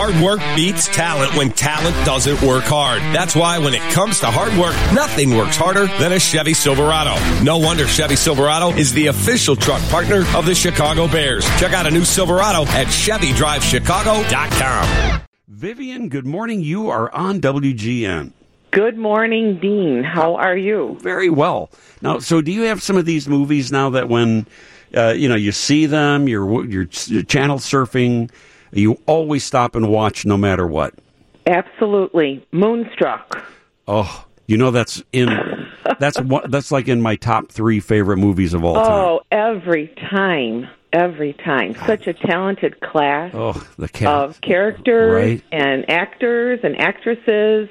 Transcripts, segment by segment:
Hard work beats talent when talent doesn't work hard. That's why when it comes to hard work, nothing works harder than a Chevy Silverado. No wonder Chevy Silverado is the official truck partner of the Chicago Bears. Check out a new Silverado at ChevyDriveChicago.com. Vivian, good morning. You are on WGN. Good morning, Dean. How are you? Very well. Now, so do you have some of these movies now that when you see them, you're channel surfing, you always stop and watch no matter what? Absolutely. Moonstruck. Oh, that's like in my top 3 favorite movies of all time. Oh, every time. Such a talented class of characters, right? And actors and actresses.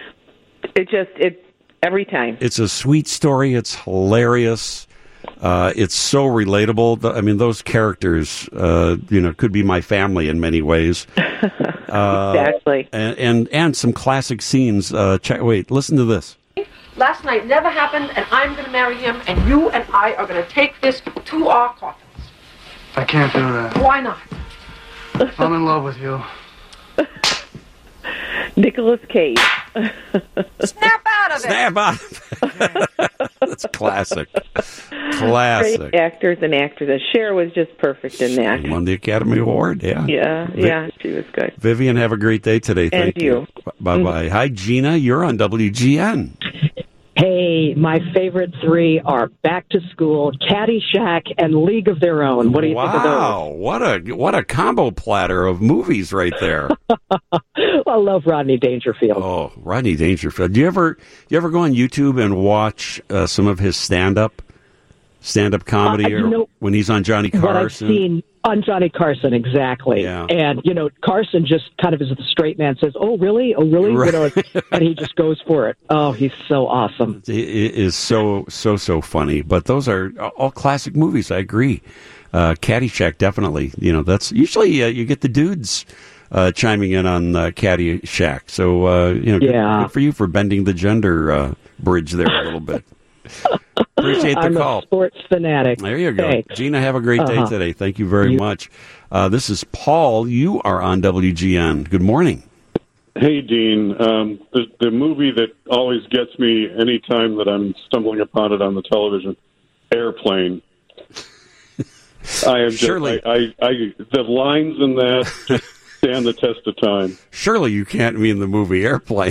Every time. It's a sweet story. It's hilarious. It's so relatable. Those characters, could be my family in many ways. Exactly. And some classic scenes. Listen to this. Last night never happened, and I'm going to marry him, and you and I are going to take this to our coffins. I can't do that. Why not? I'm in love with you. Nicolas Cage. Snap out of it! Snap out of it. That's classic. Great actors and actresses. Cher was just perfect in that. She won the Academy Award, yeah. Yeah, she was good. Vivian, have a great day today. Thank you. Bye-bye. Mm-hmm. Hi, Gina. You're on WGN. Hey, my favorite 3 are Back to School, Caddyshack, and League of Their Own. What do you think of those? Wow, what a combo platter of movies right there. I love Rodney Dangerfield. Oh, Rodney Dangerfield. Do you ever go on YouTube and watch some of his stand-up comedy when he's on Johnny Carson? What I've seen on Johnny Carson, exactly. Yeah. And, Carson just kind of as the straight man says, oh, really? Right. And he just goes for it. Oh, he's so awesome. It is so funny. But those are all classic movies. I agree. Caddyshack, definitely. That's usually you get the dudes chiming in on Caddyshack. So, good for you for bending the gender bridge there a little bit. Appreciate the call. I'm a sports fanatic. There you go. Thanks. Gina, have a great day today. Thank you very much. This is Paul. You are on WGN. Good morning. Hey, Dean. The movie that always gets me anytime that I'm stumbling upon it on the television, Airplane. I am Surely. The lines in that just stand the test of time. Surely you can't mean the movie Airplane.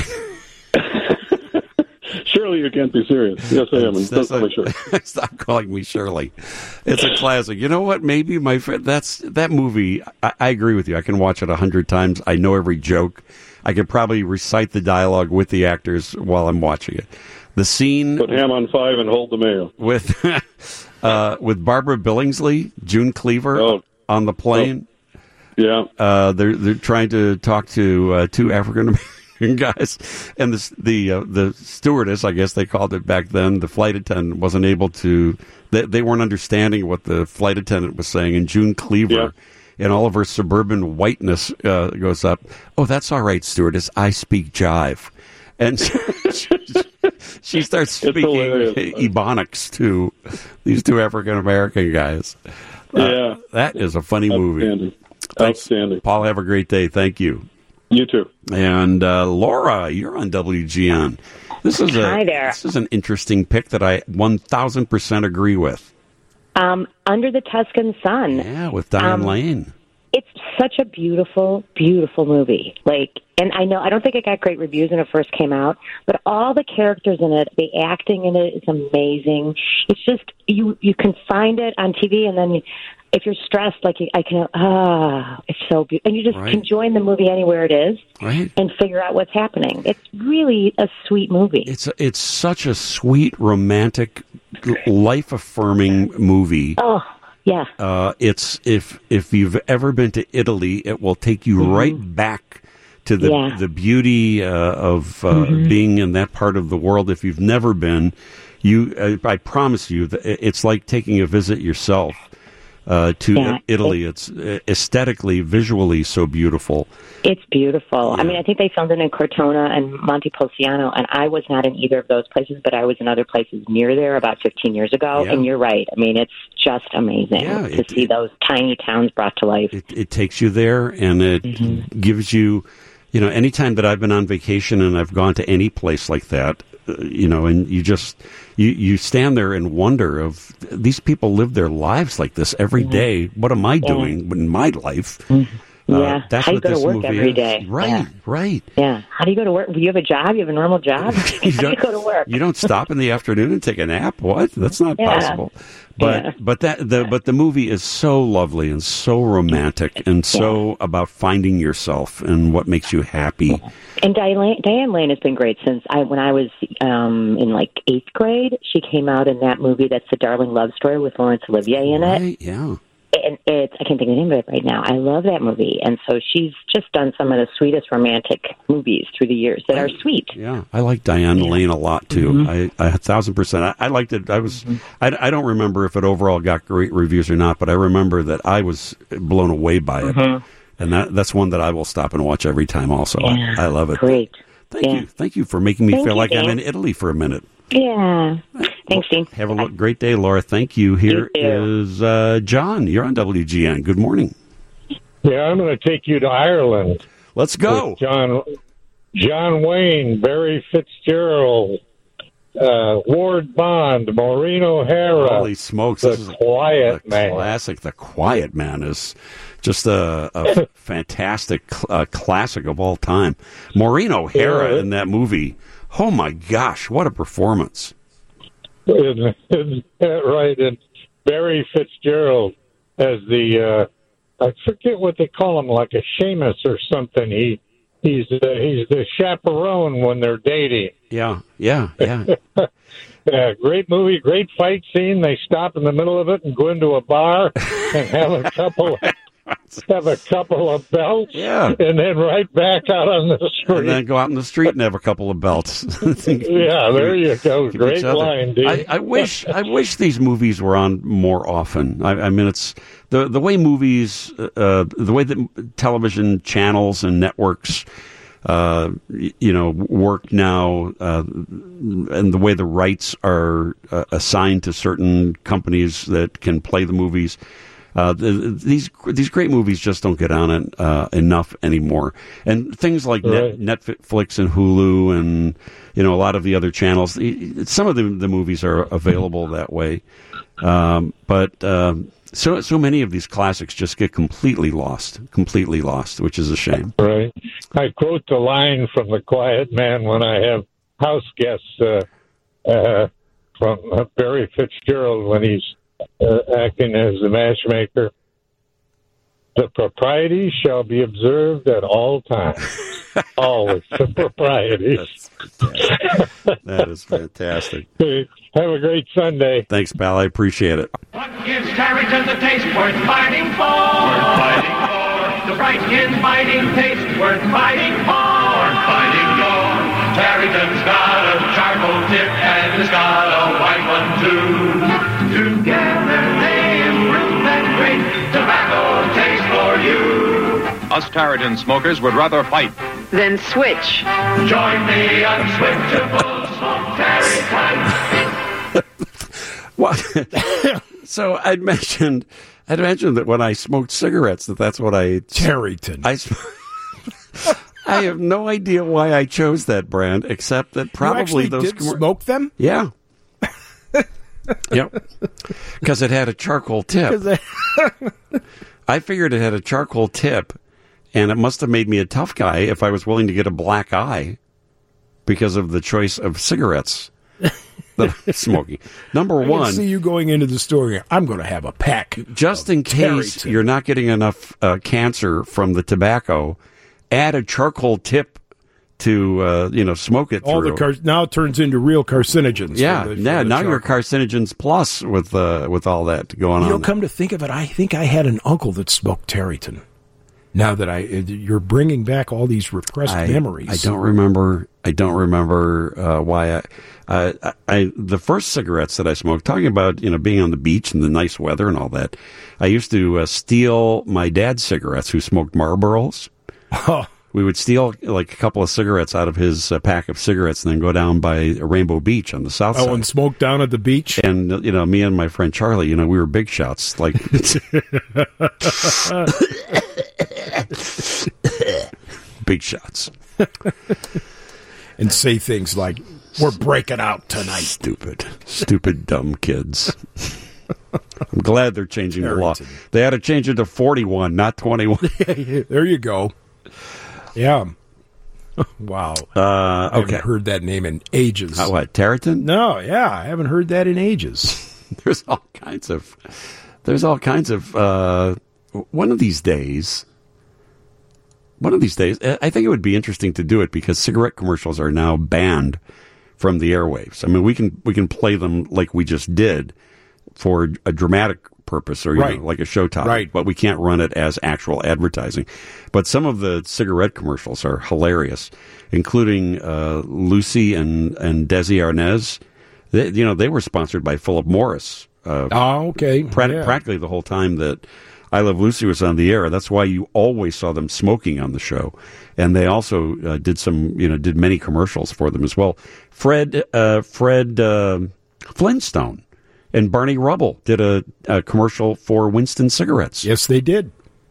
Surely you can't be serious. Yes, I am. I'm totally sure. Stop calling me Shirley. It's a classic. You know what? Maybe my friend, that movie, I agree with you. I can watch it 100 times. I know every joke. I could probably recite the dialogue with the actors while I'm watching it. The scene... Put ham on 5 and hold the mayo. With Barbara Billingsley, June Cleaver on the plane. Oh. Yeah. They're trying to talk to 2 African-American guys, and the stewardess, I guess they called it back then, the flight attendant wasn't able to, they weren't understanding what the flight attendant was saying, and June Cleaver, in all of her suburban whiteness, goes up, "Oh, that's all right, stewardess, I speak jive." And she starts speaking Ebonics to these 2 African-American guys. That is a funny movie. Outstanding. Paul, have a great day. Thank you. You too. And Laura, you're on WGN. Hi there. This is an interesting pick that I 1,000% agree with. Under the Tuscan Sun. Yeah, with Diane Lane. It's such a beautiful, beautiful movie. And I don't think it got great reviews when it first came out, but all the characters in it, the acting in it is amazing. It's just, you can find it on TV, and then if you're stressed, it's so beautiful. And you just can join the movie anywhere it is and figure out what's happening. It's really a sweet movie. It's such a sweet, romantic, life-affirming movie. Oh, yeah. It's if you've ever been to Italy, it will take you right back to the beauty of being in that part of the world. If you've never been, I promise you, it's like taking a visit yourself. to Italy. It's aesthetically, visually so beautiful. It's beautiful. Yeah. I mean, I think they filmed it in Cortona and Montepulciano, and I was not in either of those places, but I was in other places near there about 15 years ago, and you're right. I mean, it's just amazing to see those tiny towns brought to life. It takes you there, and it gives you, anytime that I've been on vacation and I've gone to any place like that, and you just, you stand there and wonder of, these people live their lives like this every day. What am I doing in my life? That's how do you go to work every day? Right. Yeah. How do you go to work? Do you have a job? You have a normal job? How do you go to work? You don't stop in the afternoon and take a nap? What? That's not possible. But the movie is so lovely and so romantic and so about finding yourself and what makes you happy. And Diane Lane has been great since when I was in like 8th grade. She came out in that movie that's The Darling Love Story with Laurence Olivier in it. Yeah. And I can't think of the name of it right now. I love that movie. And so she's just done some of the sweetest romantic movies through the years that are sweet. Yeah, I like Diane Lane a lot, too. I 1,000%. I liked it. I don't remember if it overall got great reviews or not, but I remember that I was blown away by it. And that's one that I will stop and watch every time also. Yeah. I love it. Great. Thank you for making me feel like I'm in Italy for a minute. Yeah. Thanks, Dean. Have a great day, Laura. Thank you. Here is John. You're on WGN. Good morning. Yeah, I'm going to take you to Ireland. Let's go. John Wayne, Barry Fitzgerald, Ward Bond, Maureen O'Hara. Holy smokes. This is Quiet Man. Classic. The Quiet Man is just a fantastic classic of all time. Maureen O'Hara in that movie. Oh, my gosh, what a performance. Isn't that right? And Barry Fitzgerald as the, I forget what they call him, like a Seamus or something. He's the chaperone when they're dating. Yeah. Great movie, great fight scene. They stop in the middle of it and go into a bar and have a couple of belts, and then right back out on the street. And then go out in the street and have a couple of belts. Yeah, there you go. Great line, dude. I wish these movies were on more often. I mean, it's the way movies, the way that television channels and networks, work now, and the way the rights are assigned to certain companies that can play the movies. These great movies just don't get on enough anymore, and things like Netflix and Hulu and a lot of the other channels. Some of the movies are available that way, but so many of these classics just get completely lost, which is a shame. Right. I quote the line from The Quiet Man when I have house guests from Barry Fitzgerald when he's acting as the matchmaker. The proprieties shall be observed at all times. Always the proprieties. That is fantastic. Have a great Sunday. Thanks, pal. I appreciate it. What gives Tarrington the taste worth fighting for? Worth fighting for. The bright, inviting taste worth fighting for. Worth fighting for. Tarrington's got a charcoal tip and it's got a white one too. Together they improve that great tobacco taste for you. Us Tarrington smokers would rather fight than switch. Join the unswitchable smoke Tarrington. What? So I'd mentioned that when I smoked cigarettes, that's what I Tarrington. I have no idea why I chose that brand, except that probably you actually did smoke them. Yeah. Yep. Because it had a charcoal tip. I figured it had a charcoal tip, and it must have made me a tough guy if I was willing to get a black eye because of the choice of cigarettes that I'm smoking. Number one, I can see you going into the store. I'm going to have a pack. Just in case you're not getting enough cancer from the tobacco, add a charcoal tip to smoke it all through. Now it turns into real carcinogens. Now you're carcinogens plus with all that going on. Come to think of it, I think I had an uncle that smoked Tarrington. Now that you're bringing back all these repressed memories. I don't remember why the first cigarettes that I smoked, talking about, being on the beach and the nice weather and all that, I used to steal my dad's cigarettes, who smoked Marlboros. We would steal like a couple of cigarettes out of his pack of cigarettes and then go down by Rainbow Beach on the south side. Oh, and smoke down at the beach? And, me and my friend Charlie, we were big shots. Like, big shots. And say things like, we're breaking out tonight. Stupid, dumb kids. I'm glad they're changing the law. They had to change it to 41, not 21. There you go. Yeah. Wow. I haven't heard that name in ages. What, Tarleton? No, yeah, I haven't heard that in ages. There's all kinds of one of these days, I think it would be interesting to do it, because cigarette commercials are now banned from the airwaves. I mean, we can play them like we just did for a dramatic purpose, or like a show topic, right? But we can't run it as actual advertising. But some of the cigarette commercials are hilarious, including Lucy and Desi Arnaz. They were sponsored by Philip Morris. Okay. Practically the whole time that I Love Lucy was on the air. That's why you always saw them smoking on the show. And they also did many commercials for them as well. Fred Flintstone and Barney Rubble did a commercial for Winston cigarettes. Yes, they did.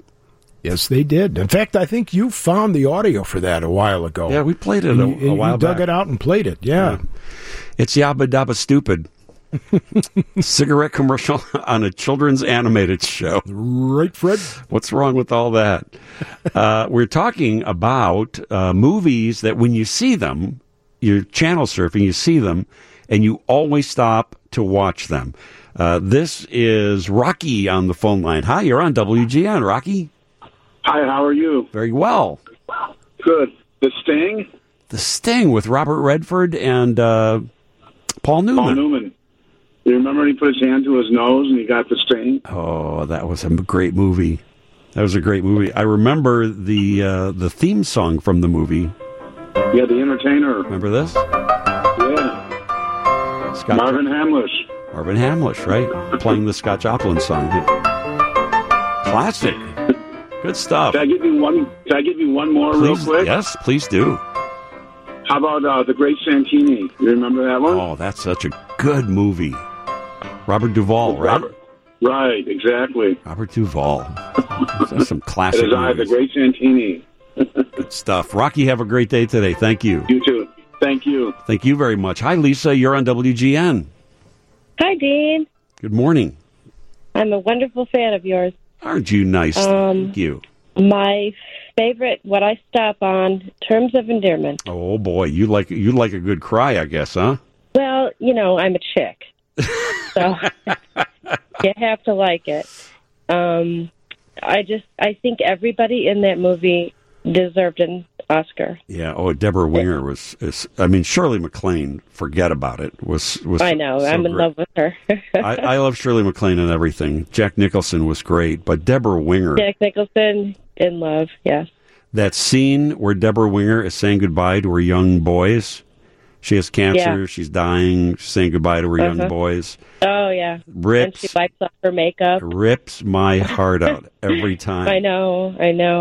In fact, I think you found the audio for that a while ago. Yeah, we played it a while back. You dug it out and played it, yeah. It's Yabba Dabba Stupid. Cigarette commercial on a children's animated show. Right, Fred? What's wrong with all that? We're talking about movies that when you see them, you're channel surfing, you see them, and you always stop to watch them. This is Rocky on the phone line. Hi, you're on WGN, Rocky. Hi, how are you? Very well. Good. The Sting? The Sting with Robert Redford and Paul Newman. Paul Newman. You remember when he put his hand to his nose and he got the sting? Oh, that was a great movie. I remember the theme song from the movie. Yeah, The Entertainer. Remember this? Yeah. Marvin Hamlish. Marvin Hamlish, right? Playing the Scott Joplin song. Classic. Good stuff. Can I give you one more real quick? Yes, please do. How about The Great Santini? You remember that one? Oh, that's such a good movie. Robert Duvall, right? Right, exactly. Robert Duvall. That's some classic movies. The Great Santini. Good stuff. Rocky, have a great day today. Thank you. You too. Thank you. Thank you very much. Hi, Lisa. You're on WGN. Hi, Dean. Good morning. I'm a wonderful fan of yours. Aren't you nice? Thank you. My favorite, what I stop on, Terms of Endearment. Oh, boy. You like a good cry, I guess, huh? Well, I'm a chick. So you have to like it. I think everybody in that movie deserved an Oscar. Yeah. Oh, Deborah Winger Shirley MacLaine, forget about it. Was I know. So I'm in love with her. I love Shirley MacLaine and everything. Jack Nicholson was great, but Deborah Winger. Jack Nicholson in love, yes. That scene where Deborah Winger is saying goodbye to her young boys. She has cancer. Yeah. She's dying. She's saying goodbye to her young boys. Oh, yeah. And she wipes off her makeup. Rips my heart out every time. I know.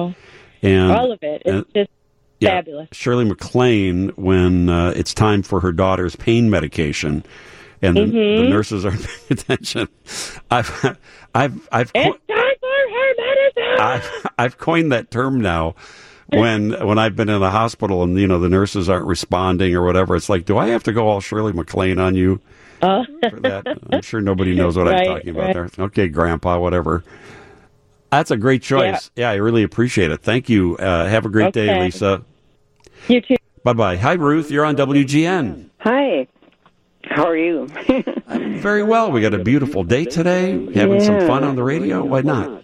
And all of it. It's just fabulous. Shirley MacLaine, when it's time for her daughter's pain medication, and the nurses aren't paying attention. It's time for her medicine. I've coined that term now. When I've been in the hospital and the nurses aren't responding or whatever, it's like, do I have to go all Shirley MacLaine on you for that? I'm sure nobody knows what I'm talking about there. Okay, Grandpa, whatever. That's a great choice. Yeah, I really appreciate it. Thank you. Have a great day, Lisa. You too. Bye-bye. Hi, Ruth. You're on WGN. Hi. How are you? I'm very well. We got a beautiful day today. Having some fun on the radio. Why not?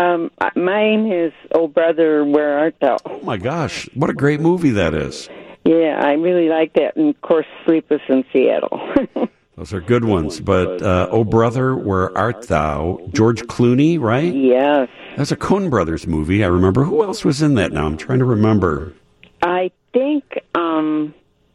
Mine is Oh Brother, Where Art Thou? Oh, my gosh. What a great movie that is. Yeah, I really like that. And, of course, Sleepless in Seattle. Those are good ones. But Oh Brother, Where Art Thou? George Clooney, right? Yes. That's a Coen Brothers movie, I remember. Who else was in that now? I'm trying to remember. I think, John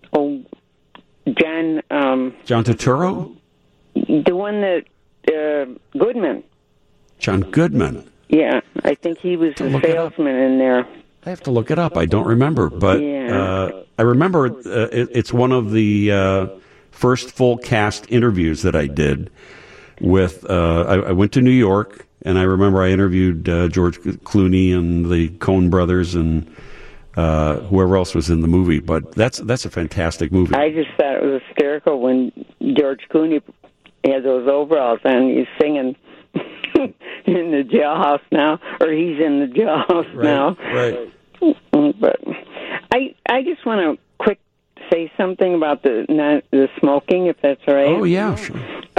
Turturro? The one that, Goodman. John Goodman. Yeah, I think he was the salesman in there. I have to look it up. I don't remember. But I remember it's one of the first full cast interviews that I did with, I went to New York, and I remember I interviewed George Clooney and the Coen brothers and whoever else was in the movie. But that's a fantastic movie. I just thought it was hysterical when George Clooney had those overalls on. He's singing in the jailhouse now, or he's in the jailhouse now. Right. But I just want to quick say something about the smoking, if that's all right. Oh yeah, sure.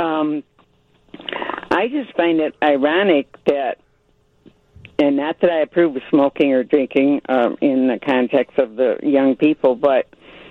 I just find it ironic that, and not that I approve of smoking or drinking in the context of the young people, but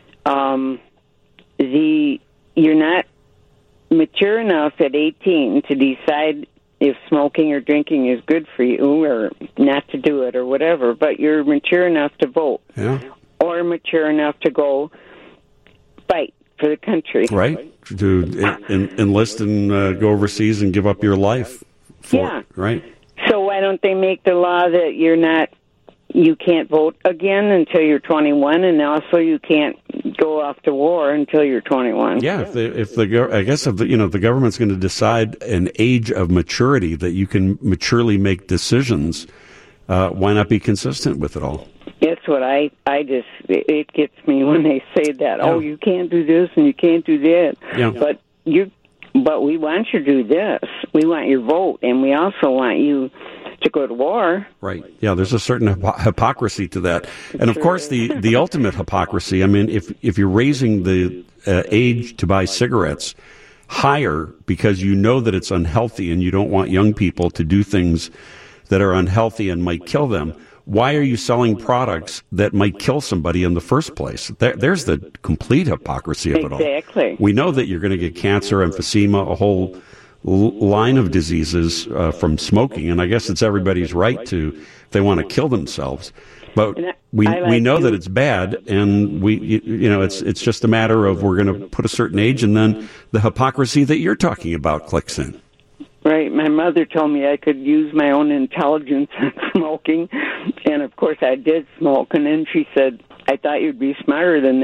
you're not mature enough at 18 to decide if smoking or drinking is good for you or not to do it or whatever, but you're mature enough to vote. Yeah. Or mature enough to go fight for the country. Right. To enlist and go overseas and give up your life for it. Right. So why don't they make the law that you can't vote again until you're 21, and also you can't go off to war until you're 21. Yeah, if the government's going to decide an age of maturity that you can maturely make decisions, why not be consistent with it all? That's what it gets me when they say that. Yeah. Oh, you can't do this and you can't do that. Yeah. But we want you to do this. We want your vote, and we also want you to go to war. Right. Yeah, there's a certain hypocrisy to that. And, of course, the ultimate hypocrisy, I mean, if you're raising the age to buy cigarettes higher because you know that it's unhealthy and you don't want young people to do things that are unhealthy and might kill them, why are you selling products that might kill somebody in the first place? There's the complete hypocrisy of it all. Exactly. We know that you're going to get cancer, emphysema, a whole line of diseases from smoking, and I guess it's everybody's right to, if they want to kill themselves. But we know that it's bad, and it's just a matter of we're going to put a certain age, and then the hypocrisy that you're talking about clicks in. Right. My mother told me I could use my own intelligence on smoking, and of course I did smoke, and then she said, I thought you'd be smarter than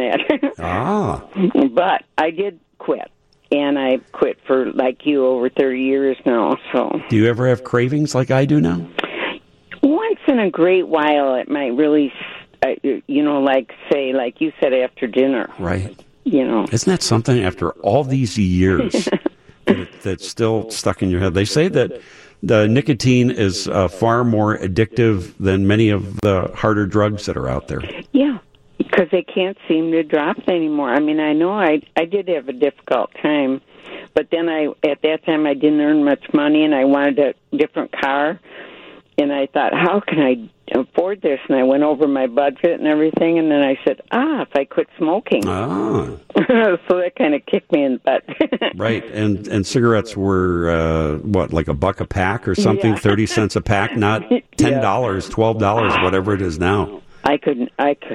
that. But I did quit, and I quit for, like you, over 30 years now. So, do you ever have cravings like I do now? Once in a great while, it might really, like you said, after dinner. Right. Isn't that something after all these years that's still stuck in your head? They say that the nicotine is far more addictive than many of the harder drugs that are out there. Yeah, because they can't seem to drop anymore. I mean, I know I did have a difficult time, but then at that time I didn't earn much money, and I wanted a different car, and I thought, how can I afford this? And I went over my budget and everything, and then I said, if I quit smoking. So that kind of kicked me in the butt. Right, and cigarettes were, like $1 a pack or something, 30 cents a pack, not $10, $12, whatever it is now. I could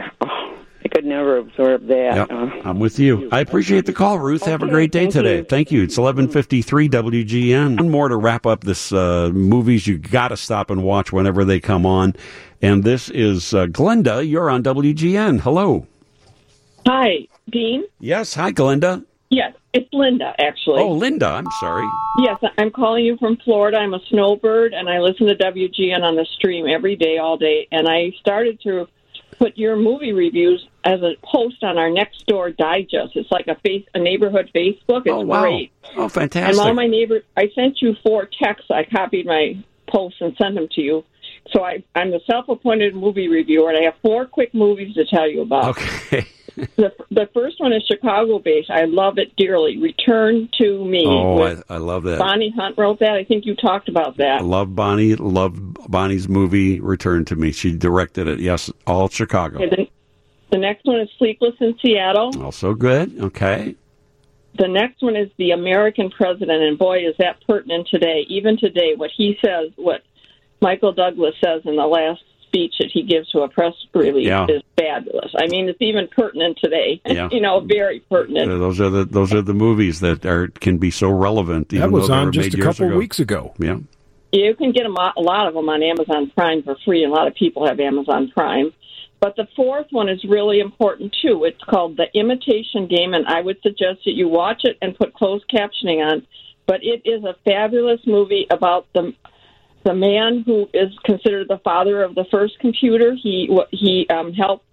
never absorb that. Yep, I'm with you. I appreciate the call, Ruth. Have a great day today. Thank you. It's 11:53 WGN. One more to wrap up this movies you got to stop and watch whenever they come on. And this is Glenda. You're on WGN. Hello. Hi, Dean. Yes. Hi, Glenda. Yes, it's Linda, actually. Oh, Linda. I'm sorry. Yes, I'm calling you from Florida. I'm a snowbird, and I listen to WGN on the stream every day, all day. And I started to put your movie reviews as a post on our Next Door Digest. It's like a neighborhood Facebook. It's great. Oh, fantastic. And all my neighbors, I sent you 4 texts. I copied my posts and sent them to you. So I'm the self-appointed movie reviewer, and I have 4 quick movies to tell you about. Okay. The first one is Chicago-based. I love it dearly. Return to Me. Oh, I love that. Bonnie Hunt wrote that. I think you talked about that. I love Bonnie. Love Bonnie's movie, Return to Me. She directed it. Yes, all Chicago. Okay, the next one is Sleepless in Seattle. Also good. Okay. The next one is The American President, and boy, is that pertinent today. Even today, what he says, what Michael Douglas says in the last speech that he gives to a press release is fabulous. I mean, it's even pertinent today. Yeah. Very pertinent. Those are the movies that can be so relevant. That was on just a couple weeks ago. Yeah. You can get a lot of them on Amazon Prime for free, and a lot of people have Amazon Prime. But the fourth one is really important, too. It's called The Imitation Game, and I would suggest that you watch it and put closed captioning on. But it is a fabulous movie about the man who is considered the father of the first computer. He helped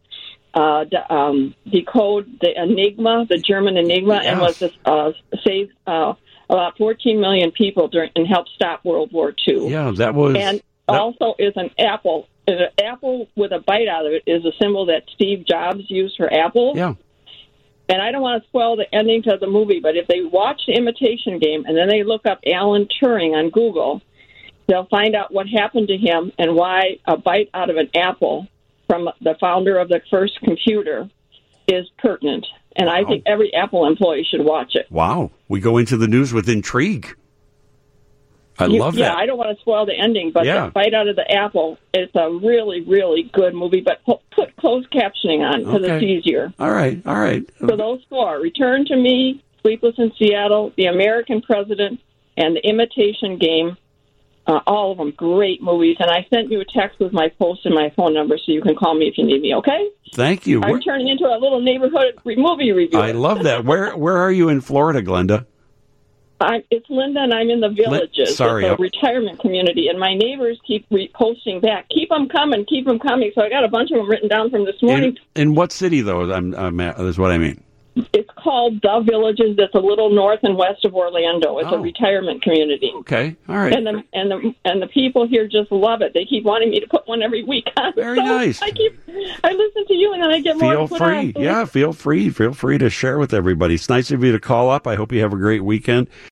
decode the Enigma, the German Enigma, and was saved about 14 million people and helped stop World War II. Yeah, that was... And also is an apple. An apple with a bite out of it is a symbol that Steve Jobs used for Apple. Yeah. And I don't want to spoil the ending to the movie, but if they watch The Imitation Game and then they look up Alan Turing on Google, they'll find out what happened to him and why a bite out of an apple from the founder of the first computer is pertinent. And I think every Apple employee should watch it. Wow. We go into the news with intrigue. I love that. Yeah, I don't want to spoil the ending, but the bite out of the apple, it's a really, really good movie. But put closed captioning on because it's easier. All right. So those four, Return to Me, Sleepless in Seattle, The American President, and The Imitation Game, all of them great movies. And I sent you a text with my post and my phone number so you can call me if you need me, okay? Thank you. I'm turning into a little neighborhood movie reviewer. I love that. Where are you in Florida, Glenda? It's Linda, and I'm in the Villages. Sorry. It's a retirement community, and my neighbors keep posting back. Keep them coming. So I got a bunch of them written down from this morning. In what city, though, I'm at, is what I mean? It's called The Villages. That's a little north and west of Orlando. It's a retirement community. Okay, all right. And the people here just love it. They keep wanting me to put one every week on. Very nice. I listen to you, and then I get more to put on. Feel free to share with everybody. It's nice of you to call up. I hope you have a great weekend.